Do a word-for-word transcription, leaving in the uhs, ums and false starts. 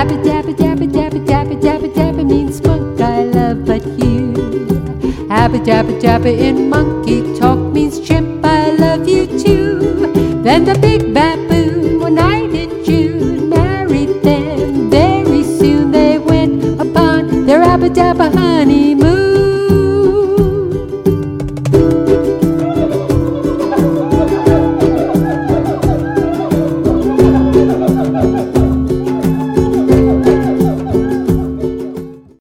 Abba dabba dabba dabba dabba dabba dabba means monk I love but you. Abba dabba dabba in monkey talk means chimp I love you too. Then the big baboon one night in June married them. Very soon they went upon their abba dabba honeymoon.